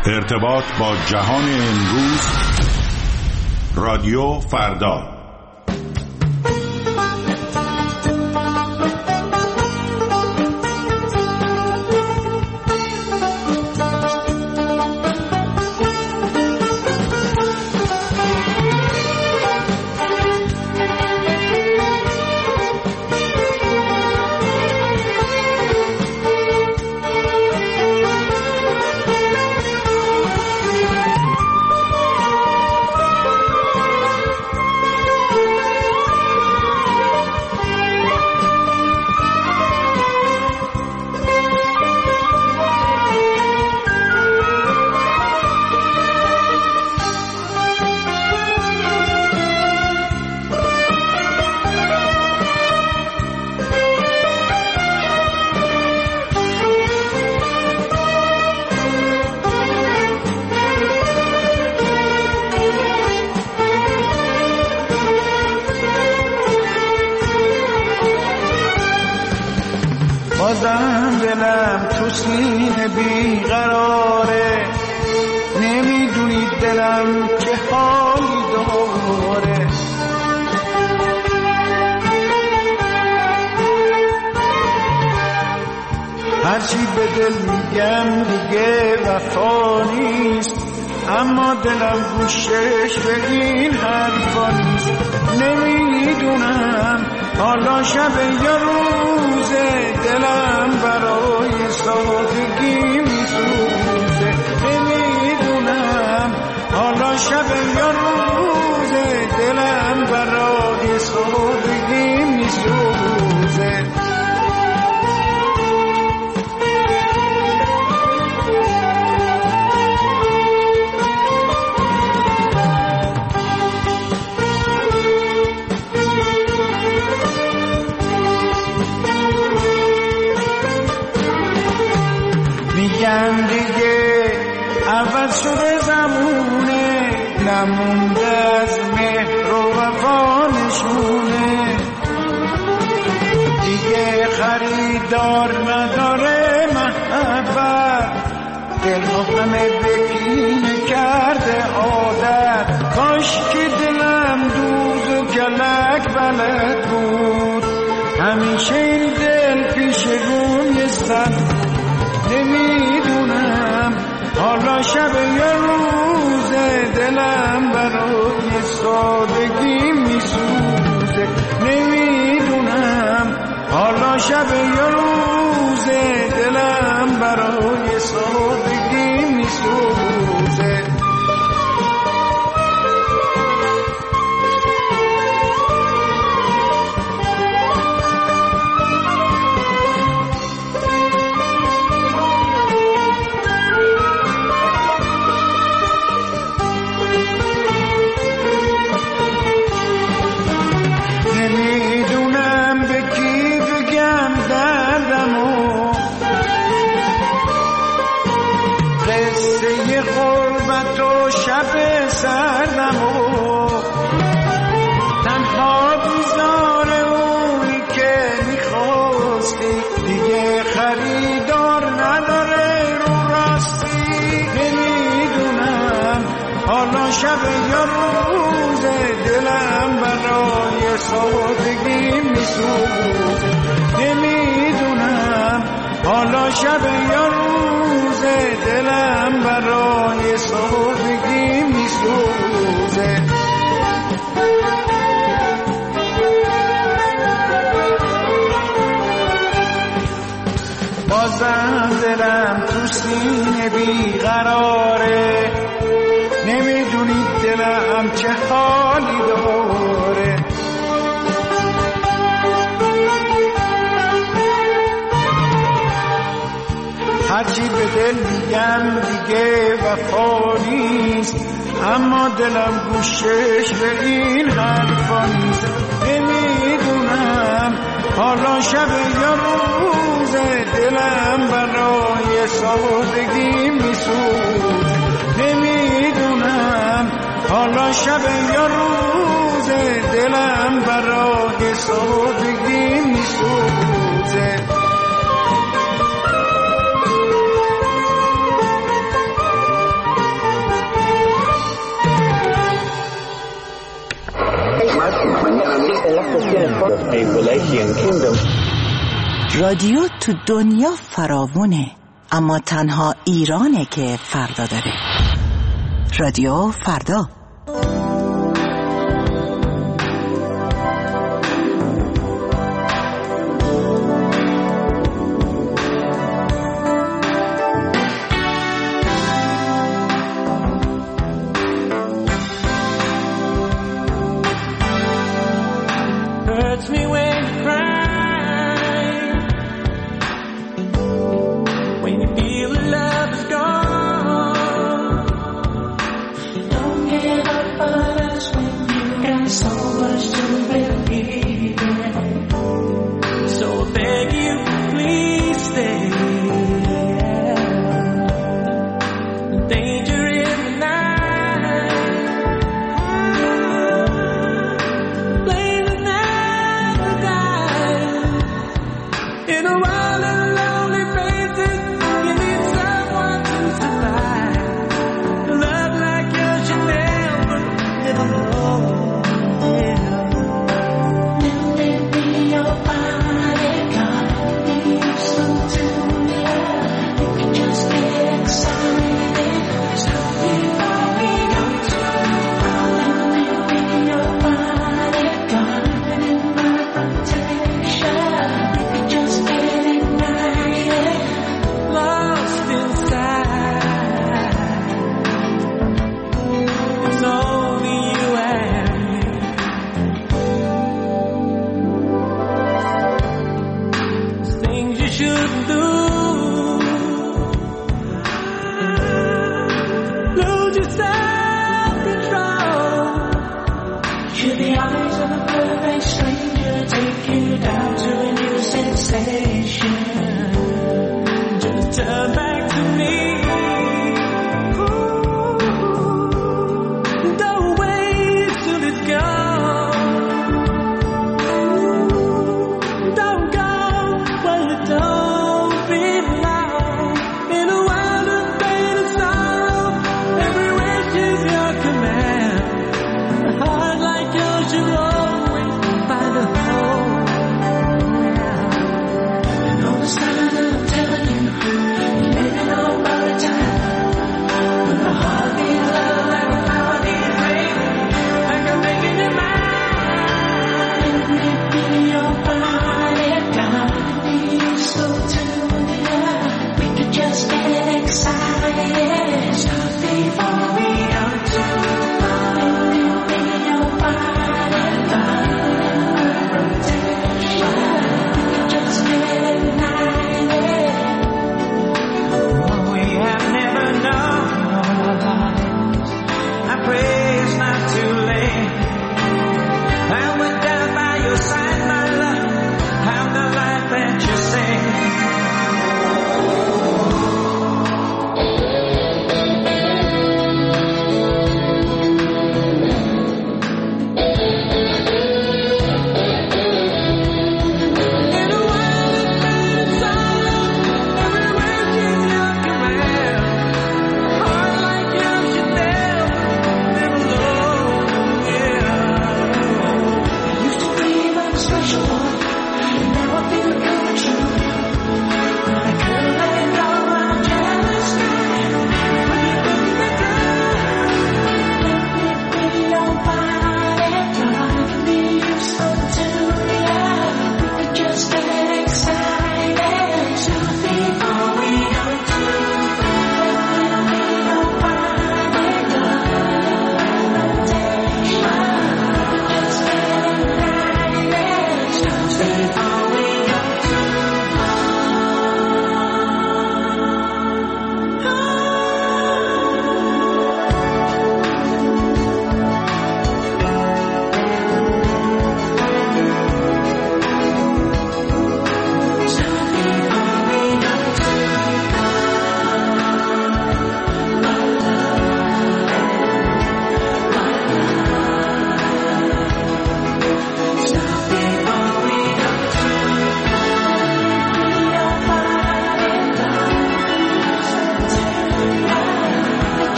ارتباط با جهان امروز، رادیو فردا. بازم دلم تو سینه بیقراره، نمیدونی دلم چه حالی داره. هرچی به دل میگم دیگه وفا نیست، اما دلم گوشش به این حرفا نیست. نمیدونم حالا شب یا روزه، دلم برای سادگی میسوزه. نمیدونم حالا شب یا روزه، دلم برای سادگی میسوزه. میگم دیگه عوض شده زمونه، نمونده از مهر و وفا نشونه. دیگه خریدار نداره محبت، دل همه بکینه کرده عادت. کاش که دلم دوز و کلک بلد بود، همیشه این دل پیش روی سد. نمیدونم حالا شب یا روزه، دلم برای سادگی میسوزه. نمیدونم حالا شب یا روزه، دلم برای سادگی میسوزه. شب سردم و تنها بیزار اونی که میخواستی، دیگه خریدار نداره رو راستی. نمیدونم حالا شب یا روزه، دلم برای سادگی میسوزه. نمیدونم حالا شب یا روزه، دلم برای سادگی میسوزه. بازم دلم تو سینه بیقراره، نمیدونی دلم چه حالی داره. هرچی به دل میگم دیگه وفا نیست، اما دلم گوشش به این حرفا نیست. نمیدونم حالا شب یا روزه، دلم برای سادگی میسوزه. نمیدونم حالا شب یا روزه، دلم برای سادگی میسوزه. رادیو تو دنیا فراوونه، اما تنها ایرانه که فردا داره. رادیو فردا.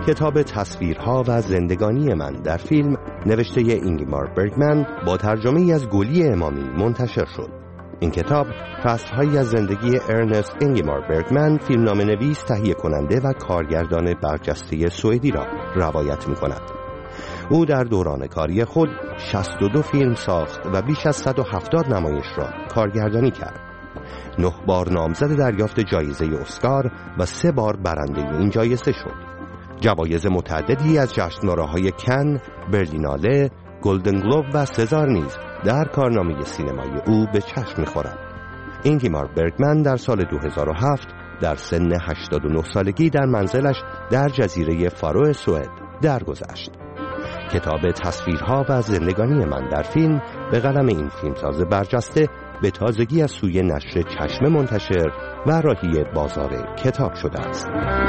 کتاب تصویرها و زندگانی من در فیلم نوشته اینگمار برگمن با ترجمه از گلی امامی منتشر شد. این کتاب فصل‌هایی از زندگی ارنست اینگمار برگمن، فیلمنامه‌نویس، تهیه کننده و کارگردان برجسته سوئدی را روایت می‌کند. او در دوران کاری خود 62 فیلم ساخت و بیش از 170 نمایش را کارگردانی کرد. 9 بار نامزد دریافت جایزه اسکار و 3 بار برنده این جایزه شد. جوایز متعددی از جشنواره‌های کن، برلیناله، گلدن گلوب و سزار نیز در کارنامه سینمایی او به چشم می‌خورد. اینگمار برگمن در سال 2007 در سن 89 سالگی در منزلش در جزیره فارو سوئد درگذشت. کتاب تصویرها و زندگانی من در فیلم به قلم این فیلمساز برجسته به تازگی از سوی نشر چشم منتشر و راهی بازار کتاب شده است.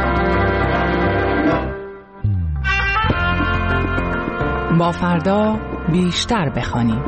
با فردا بیشتر بخوانیم.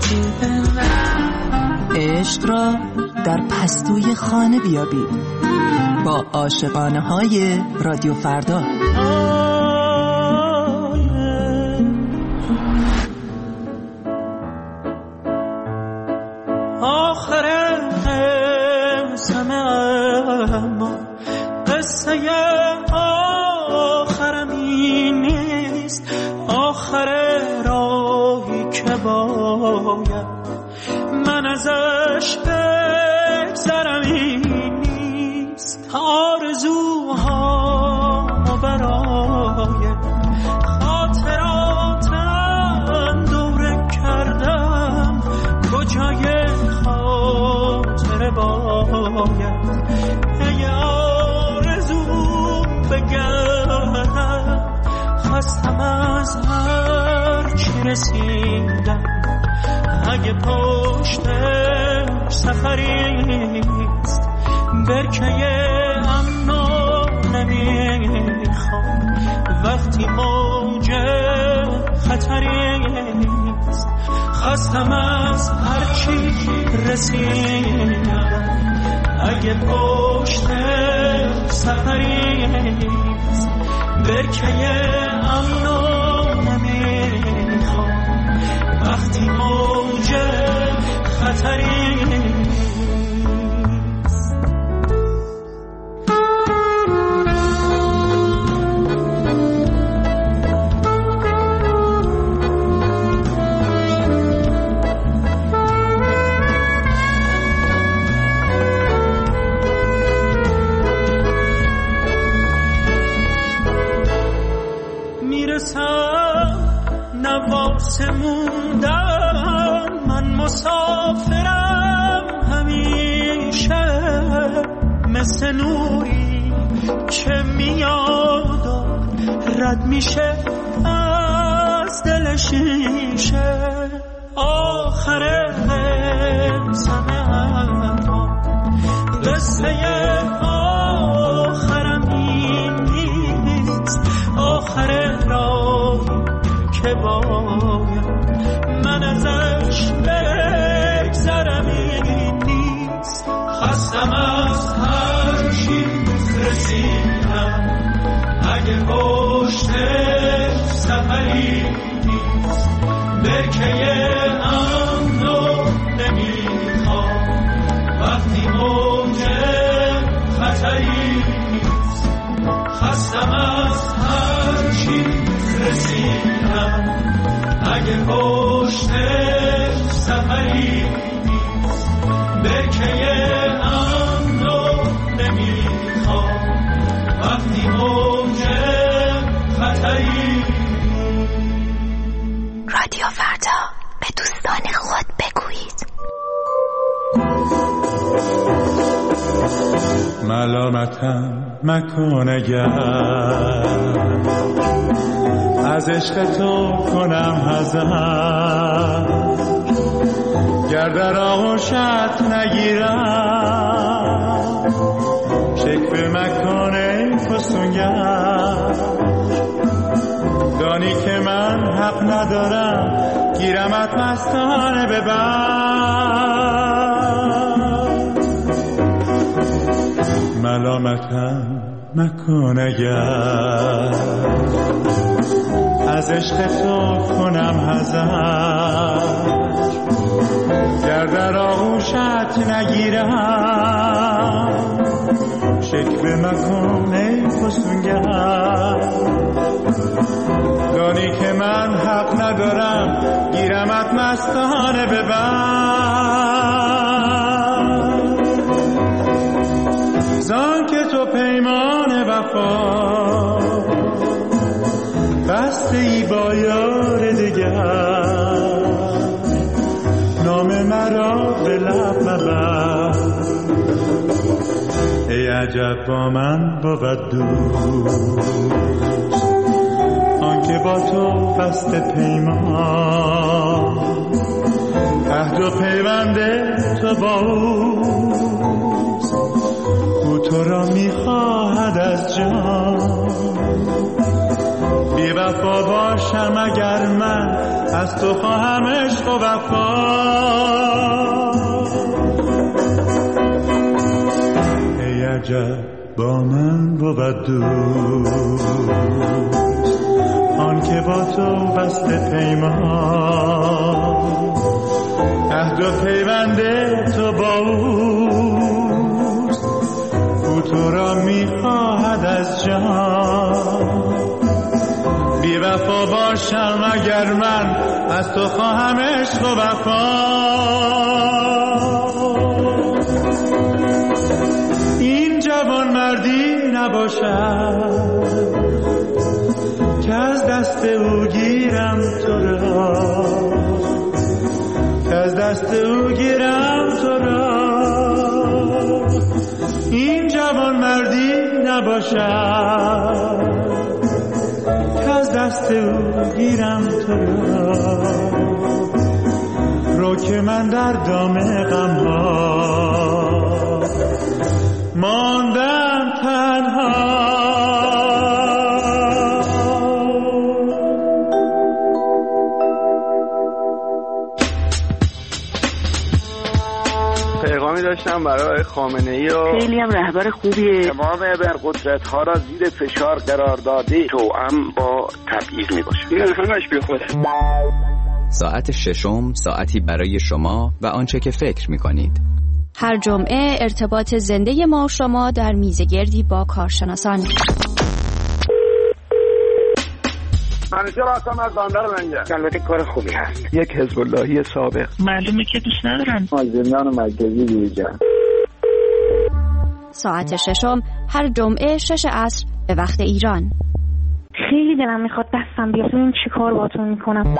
عشق را در پستوی خانه بیابید با عاشقانه های رادیو فردا. آخر سمع قصه آخرم این نیست، آخر راهی که باید من ازش بگذرم این نیست. آرزوها برای خاطراتم دوره کردم، کجای خاطر باید ای آرزو بگردم. خستم از هر چی رسیدم، اگه پشت سفریست برکه امنو نمیخوام. وقتی موج خطریست خستم از هر چی رسیدم، اگه پشت سفریست برکه امنو نمیخوام. وقتی موج خطریست موندن. من مسافرم همیشه، مثل نوری که میاد و رد میشه از دل شیشه. آخر زمان قصه آخرم این نیست، آخر راهی که باید من ازش بگذرم این نیست. خستم از هر چی رسیدم، اگه پشت سفری نیست برکه امنو نمیخوام. وقتی موج خطری نیست خستم از هر چی رسیدم، اگه پشت سفری نیست برکه امنو نمیخوام. وقتی موج خطری. رادیو فردا، به دوستان خود بگویید. ملامتم مکن اگر از عشق تو کنم حذر، گر در آغوشت نگیرم شکوه مکن ای فسونگر. دانی که من حق ندارم گیرمت مستانه ببر. ملامتم مکن اگر از عشق تو کنم حذر، گر در آغوشت نگیرم شکوه مکن ای فسونگر. دانی که من حق ندارم گیرمت مستانه ببر. زان که تو پیمان وفا بسته ای با یار دگر، نام مرا به لب مبر. ای عجب با من بود دوست آنکه با تو بسته پیمان، عهد و پیوند تو با اوست، او تو را میخواهد از جان. بی وفا باشم اگر من از تو خواهم عشق و وفا. ای عجب با من بود دوست، آن که با تو بسته پیمان، عهد و پیوند تو با اوست، او تو را میخواهد از جان. بی وفا باشم اگر من از تو خواهم عشق و وفا. این جوان مردی نباشد که از دست او گیرم تو را، که از دست او گیرم تو را. این جوان مردی نباشد که از دست او گیرم تو را. رو که من در دام غم‌ها ماندم تنها. پیغامی داشتم برای خامنه‌ای و خیلی هم رهبر خوبیه. تمام ابرقدرت‌ها را زیر فشار قرار داده، توأم با تبعیض میباشه. این همش بیخوده. ساعت ششم، ساعتی برای شما و آنچه که فکر می‌کنید. هر جمعه ارتباط زنده ما و شما در میزگردی با کارشناسان. منیجر هستم از بندر منگه. البته کار خوبی هست. یک حزب اللهی سابق. معلومه که دوست ندارن. مازندران و مرکزی بیرجن. ساعت ششم هر جمعه 6 عصر به وقت ایران. خیلی دلم میخواد دستم بیاد ببینم چی کار باهاتون میکنم.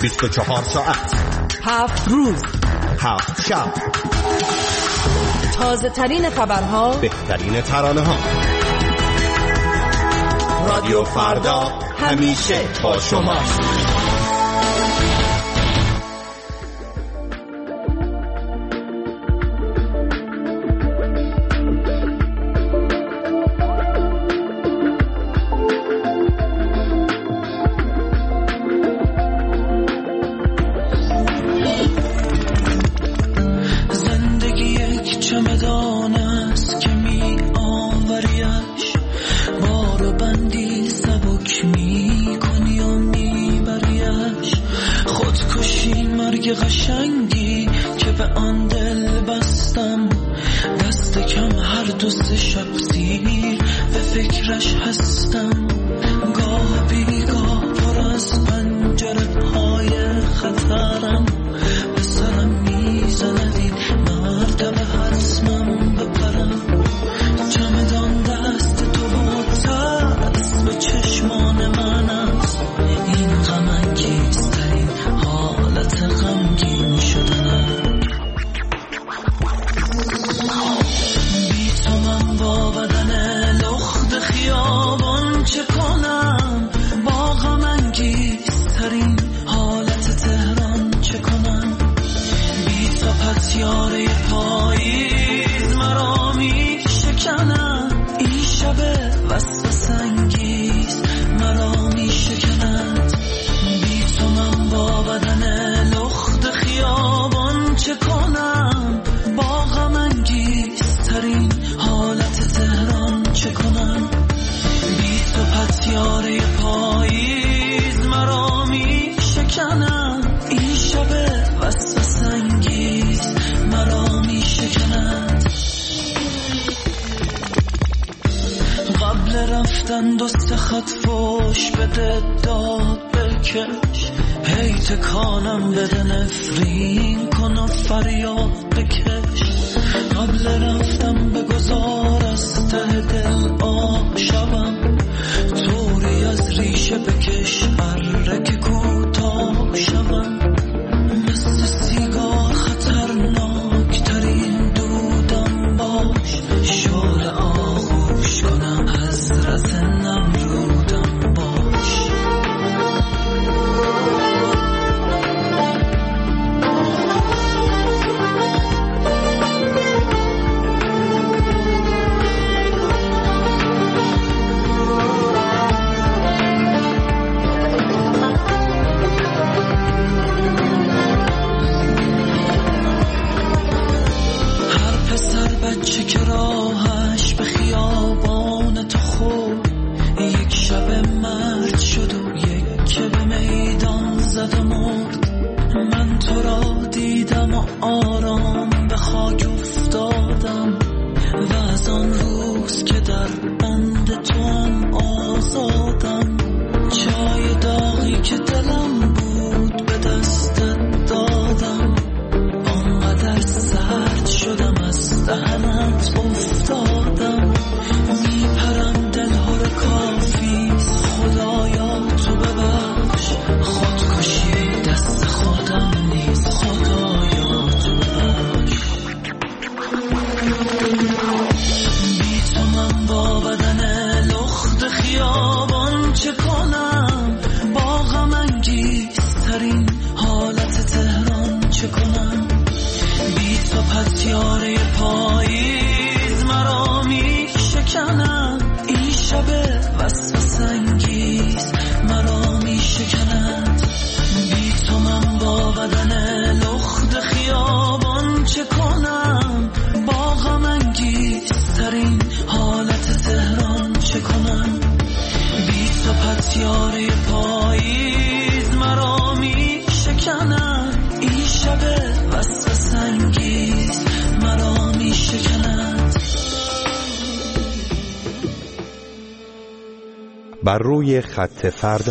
24 ساعت 7 روز 7 شب. تازه ترین خبرها، بهترین ترانه ها. رادیو فردا همیشه با شماست. قشنگی که به آن دل بستم، دست کم هر دو سه شب سیر به فکرش هستم. گاه بیگاه پر از پنجره های خطرم، به سرم میزند این مرتبه حتمم بپرم. چمدان دست تو و ترس به چشمان من است، این غم انگیزترین حالت غمگین شدنم. بی تو من با بدن لخت خیابان چه کنم، با غم انگیزترین حالت تهران چه کنم. بی تو پتیاره پاییز مرا می شکنم، این شب وسوسه انگیز مرا می شکند. بی تو من با بدن لخت خیابان چه کنم، با غم انگیزترین حالت تهران چه کنم. بی تو پتیاره پاییز مرا می شکنم، این شب وسوسه انگیز مرا می شکند. قبل رفتن دو سه خط فوش بده داد بکش، هی تکانم بده نفرین کن و فریاد بکش. قبل رفتم بگذار از ته دل آشبم، طوری از ریشه بکش ارک کوتاه شوم. مثل سیگار خطرناک ترین دودم باش، شعله آغوش کنم حضرت نمرودم باش. بچه که راهش به خیابان تو خورد، یک شب مرد شد و یک که به میدان زد و مرد. من تو را دیدم و آرام به خاک افتادم، و از آن روز که در بند تو هم آزادم. چای داغی که دلم بود به دستت دادم، آنقدر سرد شدم از دهنت افتادم. میپرم دلهور کافیست خدایا تو ببخش، خودکشی دست خودم نیست خدایا تو ببخش. بی تو من با بدن لخت خیابان چه کنم، با غم انگیزترین حالت تهران چه کنم. بی تو پتیاره پاییز مرا می شکنم، این شب وسوسه انگیز مرا می شکند. بی تو من با بدن لخت خیابان چه کنم، با غم انگیزترین حالت تهران چه کنم. بی تو پتیاره پاییز مرا می شکند، این شب وسوسه انگیز مرا می شکند. بر روی خط فردا.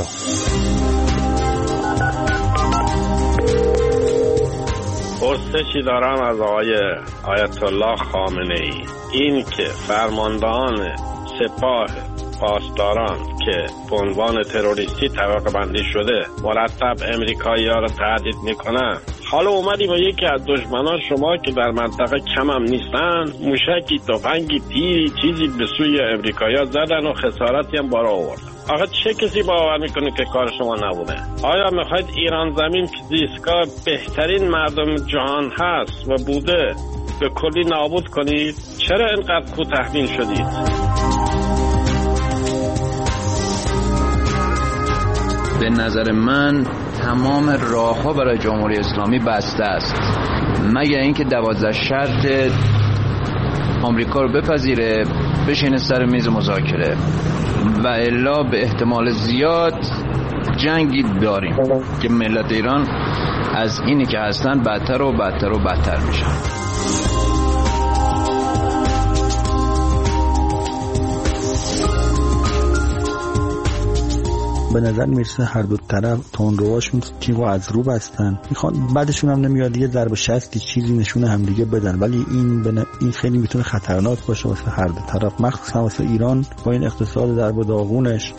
پرسشی دارم از آقای آیت الله خامنه ای، این که فرماندهان سپاه پاسداران که به عنوان تروریستی طبقه بندی شده مرتب امریکایی‌ها رو تهدید میکنن، حالا اومدیم و یکی از دشمنان شما که در منطقه کم هم نیستن موشکی، تفنگی، تیری چیزی به سوی امریکایی‌ها زدن و خسارتی هم بارا آوردن. آخه چه کسی باور میکنه که کار شما نبوده؟ آیا میخواید ایران زمین که زیستگاه بهترین مردم جهان هست و بوده به کلی نابود کنید؟ چرا اینقدر کوتاه‌بین شدید؟ به نظر من تمام راه‌ها برای جمهوری اسلامی بسته است، مگر اینکه 12 شرط آمریکا رو بپذیره، بشینه سر میز مذاکره، و الا به احتمال زیاد جنگی داریم که ملت ایران از اینی که هستن بدتر و بدتر و بدتر میشن. به نظر میرسه هر دو طرف تندروهاشون تیغو از رو بستن، میخوان بعدشون هم نمیاد یه ضرب شستی چیزی نشون همدیگه بدن، ولی این خیلی میتونه خطرناک باشه واسه هر دو طرف، مخصوصا واسه ایران با این اقتصاد ضرب و داغونش.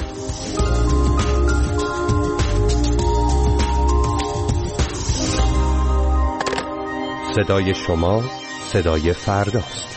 صدای شما صدای فرداست.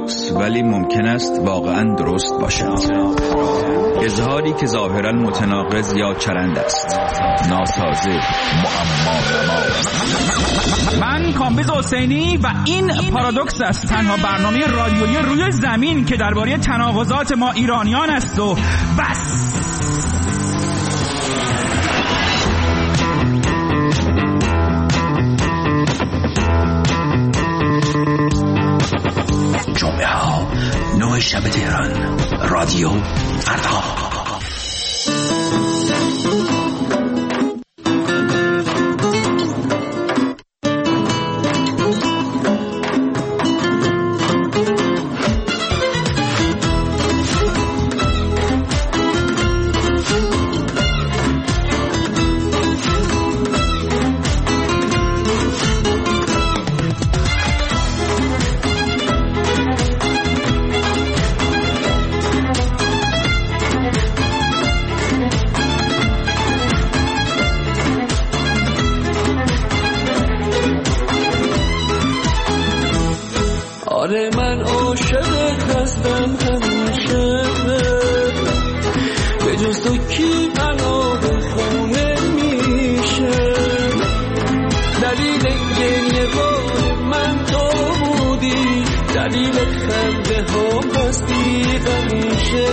پارادوکس ولی ممکن است واقعا درست باشد. اظهاری که ظاهرا متناقض یا چرند است، ناسازه، معما. من کامبیز حسینی و این پارادوکس است، تنها برنامه رادیویی روی زمین که درباره تناقضات ما ایرانیان است و بس. جمعه ها 9 شب تهران، رادیو فردا. آره من عاشقت هستم همیشه، به جز تو کی بنا به خونه میشه. دلیل گریه بار من تو بودی، دلیل خنده ها هستی همیشه.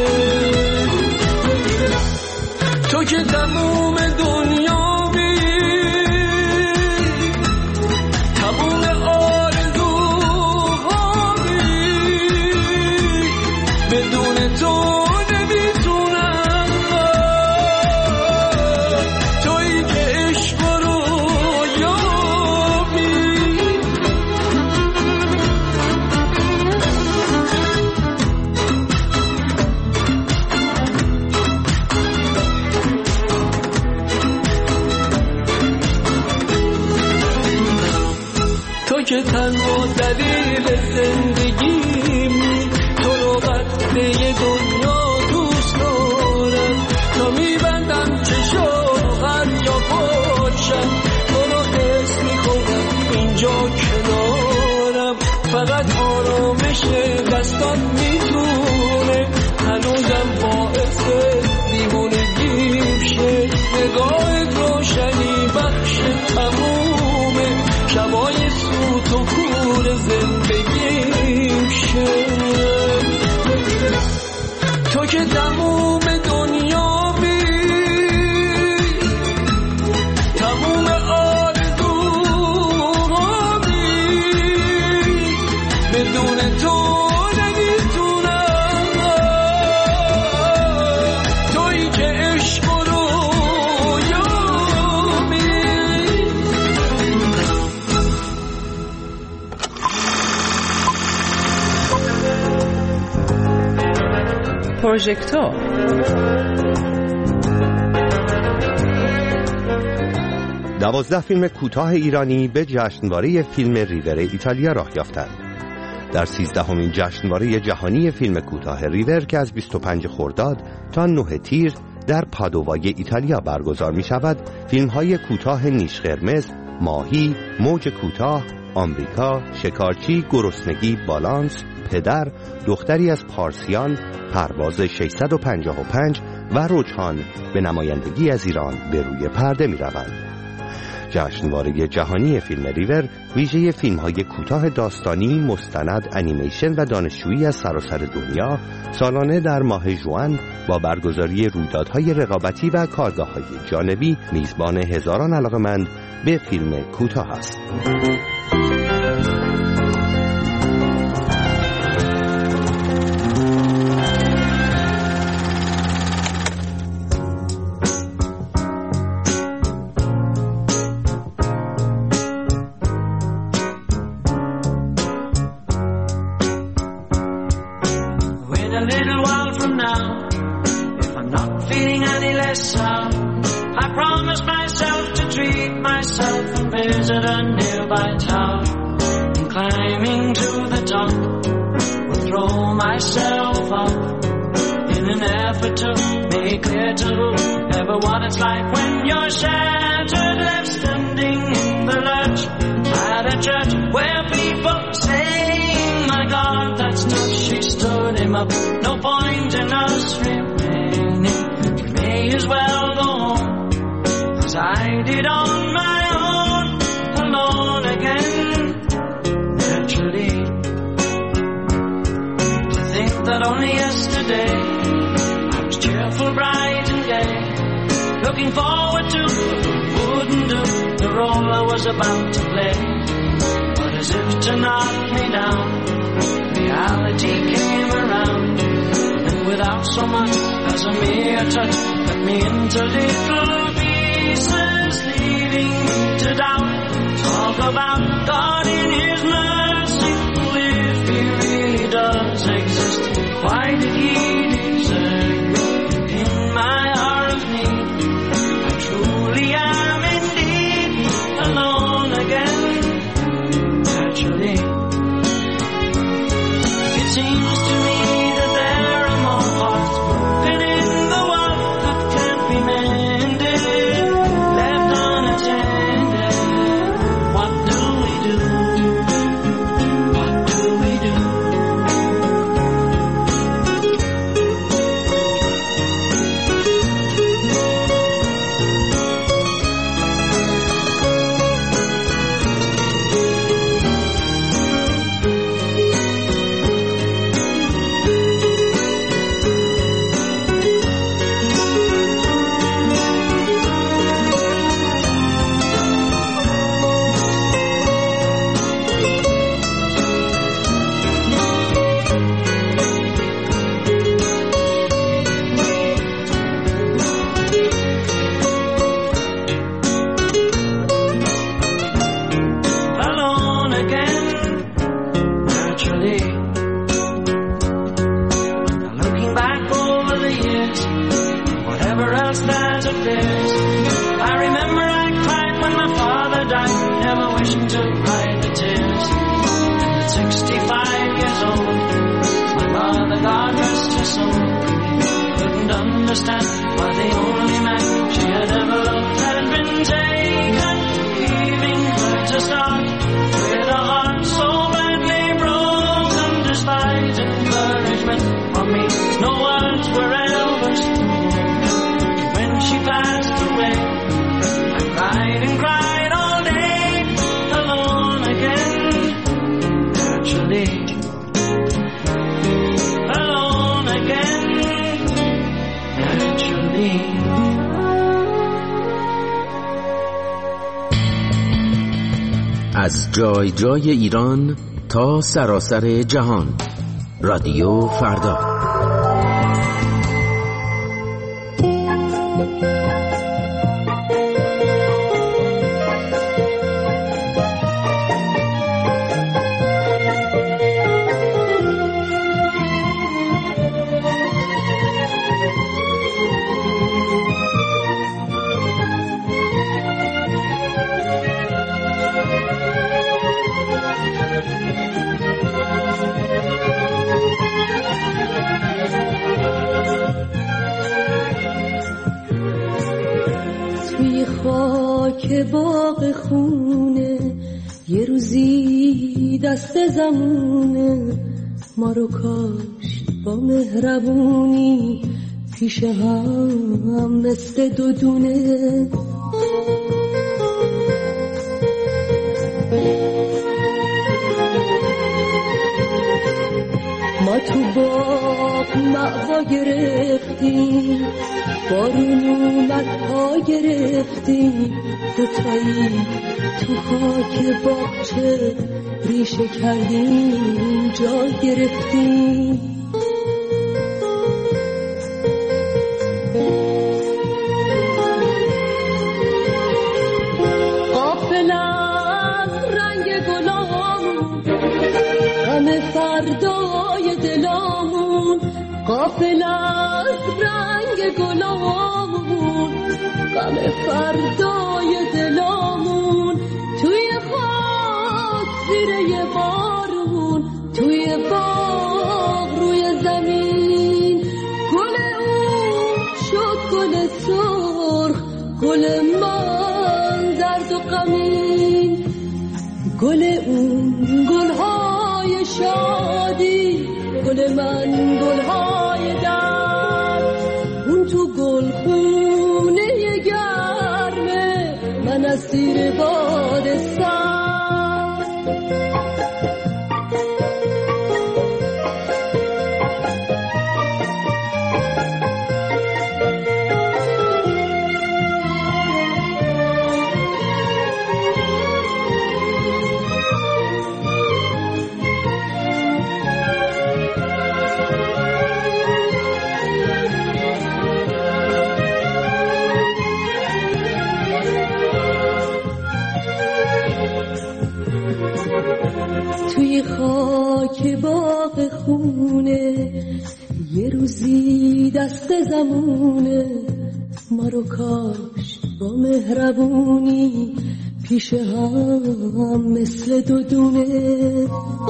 تو که تموم دنیا که تنها دلیل زندگیمی، تو رو وقته دنیا دوست دارم. تا میبندم چشم هر جا باشم، تو رو حس میکنم اینجا کنارم. فقط آرامش دستات میتونه هنوزم باعث دیوونگیم شه. نگاهت روشنی بخش تمومه، شبای سوت و کور زندگیم شه. تو که تموم دنیا بی، تموم آرزوها بی، بدون تو نمیتونم. تویی که عشق رو پروژکتور. دوازده فیلم کوتاه ایرانی به جشنواره فیلم ریور ایتالیا راه یافتند. در 13مین جشنواره جهانی فیلم کوتاه ریور که از 25 خرداد تا 9 تیر در پادوای ایتالیا برگزار می شود، فیلم های کوتاه نیش قرمز، ماهی، موج کوتاه، آمریکا، شکارچی، گرسنگی، بالانس، پدر، دختری از پارسیان، پرواز 655 و رجحان به نمایندگی از ایران به روی پرده می روند. جشنواره جهانی فیلم ریور ویژه فیلم‌های کوتاه داستانی، مستند، انیمیشن و دانشجویی از سراسر دنیا سالانه در ماه ژوئن با برگزاری رویدادهای رقابتی و کارگاه‌های جانبی میزبان هزاران علاقه‌مند به فیلم کوتاه است. It's like when you're shattered, left standing in the lurch at a church where people say, my God, I did on my own, alone again. Naturally, to think that only yesterday I was cheerful, bright and gay, looking forward to wouldn't do the role I was about to play. But as if to knock me down, reality came around, and without so much as a mere touch, cut me into little pieces, leaving me to doubt. Talk about God in His mercy, if He really does exist, why did He desert me in my hour of need? I truly am indeed alone again. Naturally, it seems to me that there are more hearts broken in the world that can't be mended, left unattended. What do we do? What do we do? Alone again, naturally. Now looking back over the years, whatever else that appears, I remember I cried when my father died, never wishing to hide the tears. And at 65 years old, my mother, God rest her soul, couldn't understand why the only man she had ever loved had been taken, leaving her to start with a heart so badly broken. Despite encouragement from me, no words were ever spoken. When she passed away, I cried and cried all day, alone again. Naturally, alone again. Naturally. از جای جای ایران تا سراسر جهان، رادیو فردا. توی خاک باغ خونه یه روزی دست زمونه ما رو کاشت با مهربونی پیش هم مثل دو دونه. ما تو باغ مأوا گرفتیم، بارون اومد پا گرفتیم، دوتایی تو خاک باغچه ریشه کردیم جا گرفتیم. غافل از رنگ گلامون، غم فردای دلامون، غافل از رنگ گلامون، غم فردای دلامون، توی خاک زیر یه بارون، توی باغ روی زمین، گل اون شد گل سرخ، گل من درد و غمین، گل اون گلهای شادی، گل من گلهای درد، اون تو گل خونه گرمه من اسیر باد سرد. توی خاک باغ خونه یه روزی دست زمونه ما رو کاشت با مهربونی پیش هم مثل دو دونه.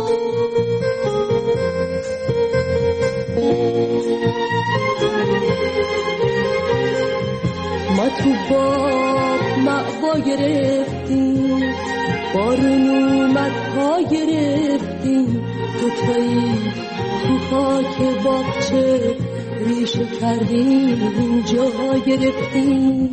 ما تو باغ معوا گرفتیم، بارون اومد پا گرفتیم، دوتایی تو خاک باغچه ریشه کردیم جا گرفتیم.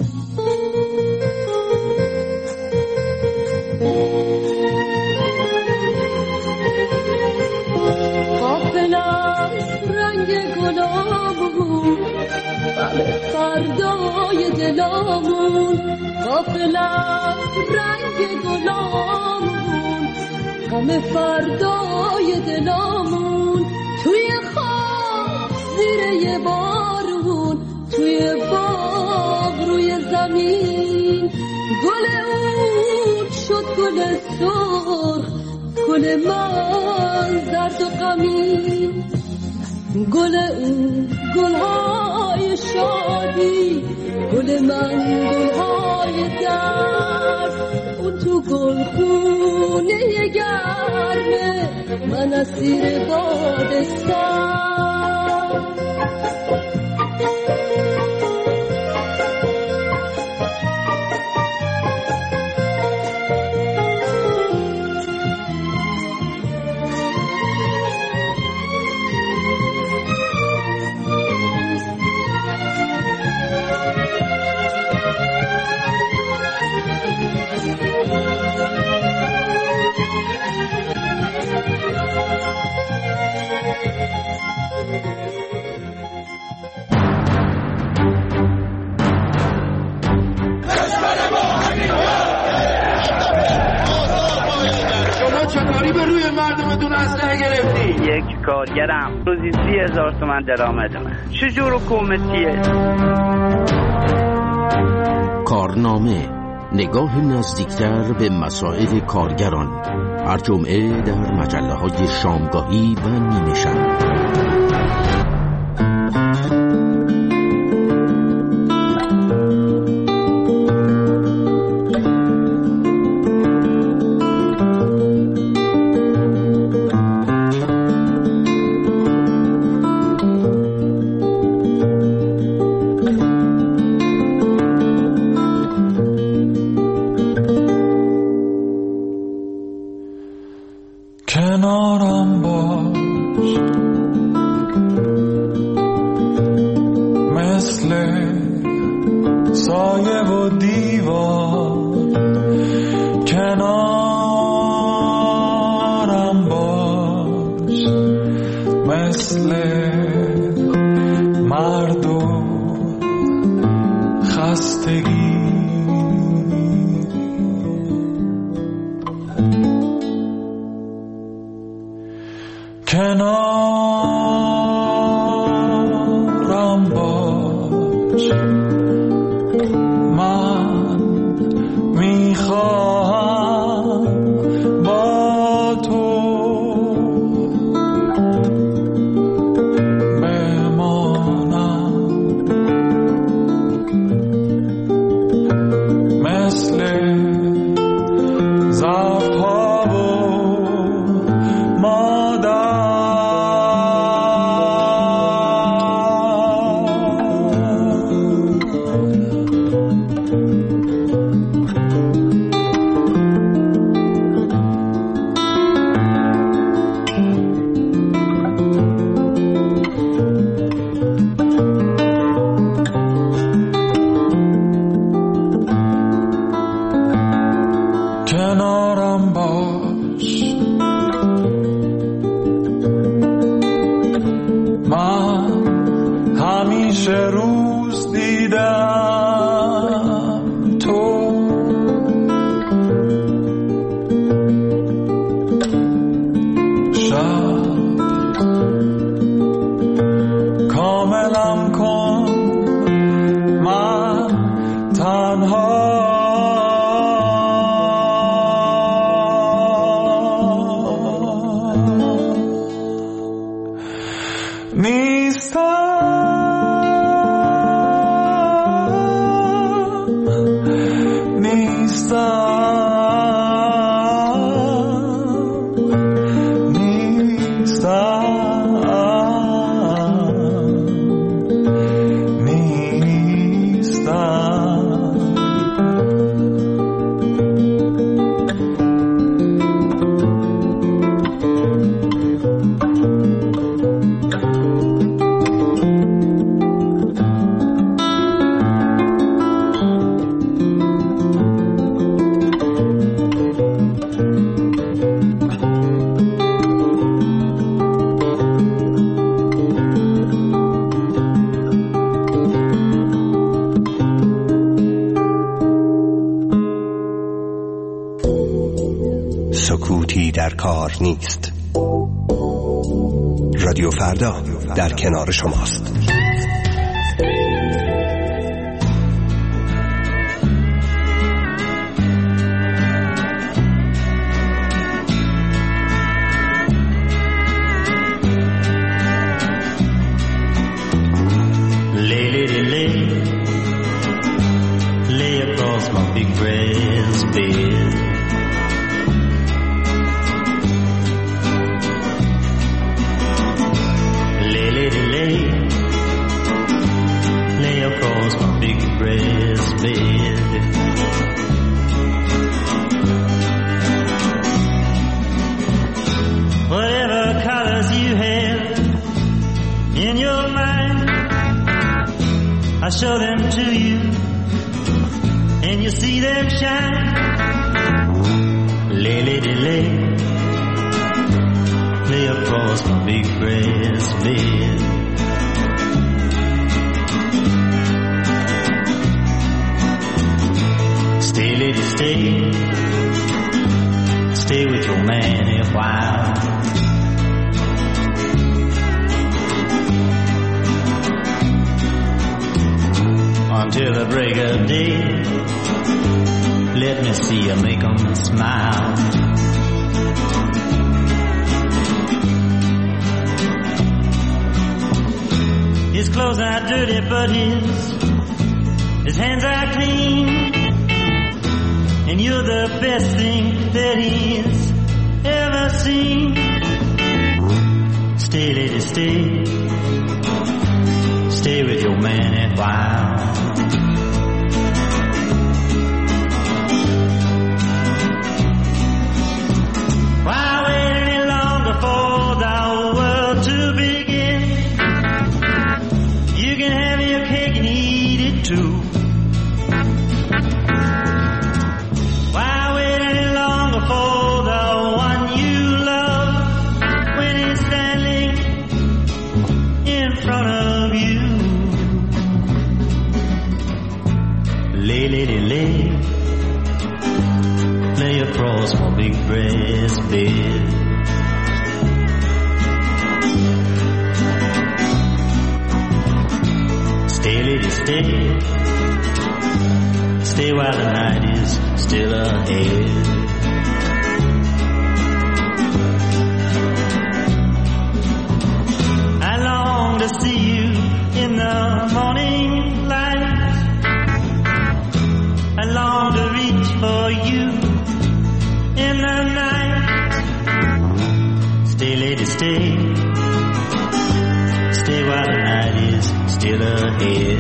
غافل از رنگ گلامون غم فردای دلامون، غافل از رنگ گلامون غم فردای دلامون. توی خواب زیر یه بارون، توی باغ روی زمین، گل اون شد گل سرخ، گل من زرد و غمین. گل اون گلهای شادی، گل من گلهای درد. اون تو گلخونه گرمه، من اسیر باد سرد. چطوری به روی مردمتون اسلحه گرفتی؟ یک کارگرم روزی 30,000 تومان درآمدمه. چجور حکومتیه؟ کارنامه، نگاه نزدیکتر به مسائل کارگران، هر جمعه در مجله‌های شامگاهی و نیمه شب. کنارم باش مثل سایه و دیوار، کنارم باش مثل مرد و خستگی. کنارم باش، من میخواهم با تو سکوتی در کار نیست. رادیو فردا در کنار شماست. Lay across my big brass bed. Lay across my big brass bed. Whatever colors you have in your mind, I show them to you, and you see them shine. Lay, lady, lay. Lay across my big brass bed. Stay, lady, stay. Stay with your man a while. Until the break of day. Let me see you make 'em smile. His clothes are dirty, but his hands are clean. And you're the best thing that he's ever seen. Stay, lady, stay. Stay with your man a while. Why wait any longer for the world to begin? You can have your cake and eat it too. Why wait any longer for the one you love when he's standing in front of you? Lay, lady, lay. Lay across my big brass bed. Stay, lady, stay. Stay while the night is still ahead. I long to see you in the morning light. I long to reach for you in the night. Stay, lady, stay. Stay while the night is still ahead.